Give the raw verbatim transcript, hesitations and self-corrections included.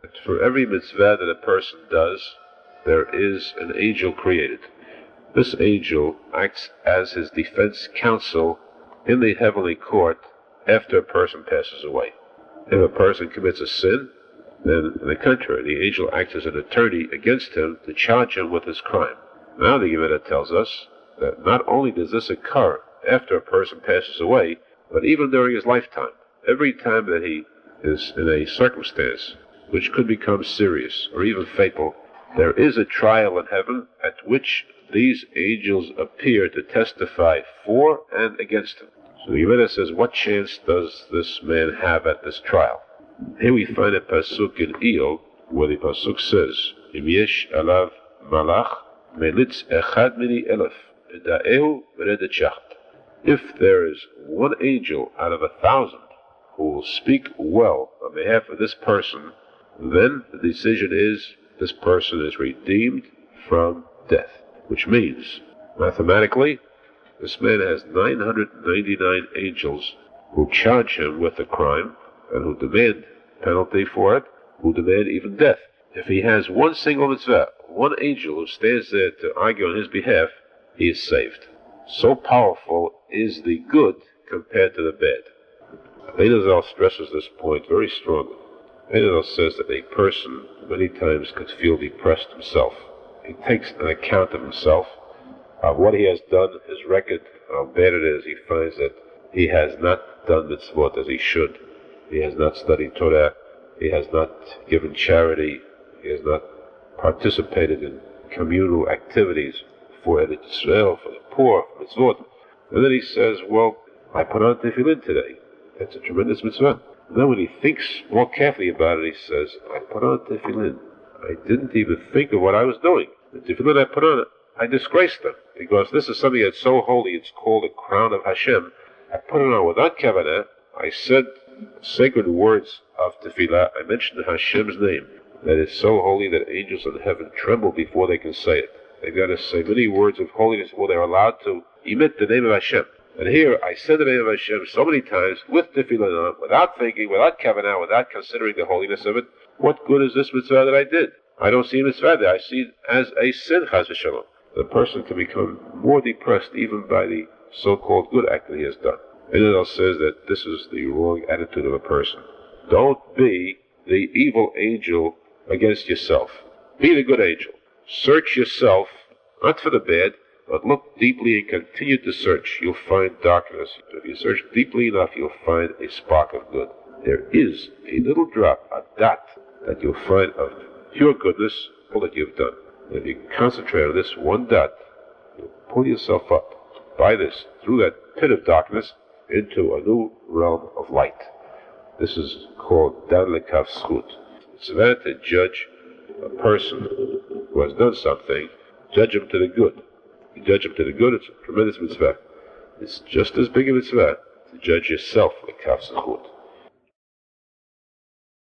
For every mitzvah that a person does, there is an angel created. This angel acts as his defense counsel in the heavenly court after a person passes away. If a person commits a sin, then, on the contrary, the angel acts as an attorney against him to charge him with his crime. Now the Gemara tells us that not only does this occur after a person passes away, but even during his lifetime. Every time that he is in a circumstance which could become serious or even fatal, there is a trial in heaven at which these angels appear to testify for and against him. So the Gemara says, what chance does this man have at this trial? Here we find a pasuk in Iyov, where the pasuk says, Im yesh alav malach melitz echad mini elef eda'ehu v'redetchacht. If there is one angel out of a thousand who will speak well on behalf of this person, then the decision is this person is redeemed from death. Which means, mathematically, this man has nine hundred ninety-nine angels who charge him with a crime and who demand penalty for it, who demand even death. If he has one single mitzvah, one angel who stands there to argue on his behalf, he is saved. So powerful is the good compared to the bad. Ein Hazal stresses this point very strongly. Ein Hazal says that a person many times could feel depressed himself. He takes an account of himself, of what he has done, his record, how bad it is. He finds that he has not done mitzvot as he should. He has not studied Torah. He has not given charity. He has not participated in communal activities for Israel, for the poor, for mitzvot. And then he says, well, I put on tefillin today. That's a tremendous mitzvah. And then when he thinks more carefully about it, he says, I put on tefillin. I didn't even think of what I was doing. The tefillin I put on, I disgraced them. Because this is something that's so holy, it's called the crown of Hashem. I put it on without kavanah. I said sacred words of tefillah. I mentioned Hashem's name. That is so holy that angels in heaven tremble before they can say it. They've got to say many words of holiness before they're allowed to emit the name of Hashem. And here, I said the name of Hashem so many times with tefillah on, without thinking, without kavanah, without considering the holiness of it. What good is this mitzvah that I did? I don't see a mitzvah there. I see it as a sin, chas v'shalom. The person can become more depressed even by the so-called good act that he has done. And then it says that this is the wrong attitude of a person. Don't be the evil angel against yourself. Be the good angel. Search yourself, not for the bad, but look deeply and continue to search. You'll find darkness. If you search deeply enough, you'll find a spark of good. There is a little drop, a dot, that you'll find of pure goodness, all that you've done. And if you concentrate on this one dot, you'll pull yourself up by this, through that pit of darkness, into a new realm of light. This is called Dan Lekav Schut. It's meant to judge a person who has done something, judge him to the good. You judge him to the good, it's a tremendous mitzvah. It's just as big a mitzvah to judge yourself, Lekav Schut.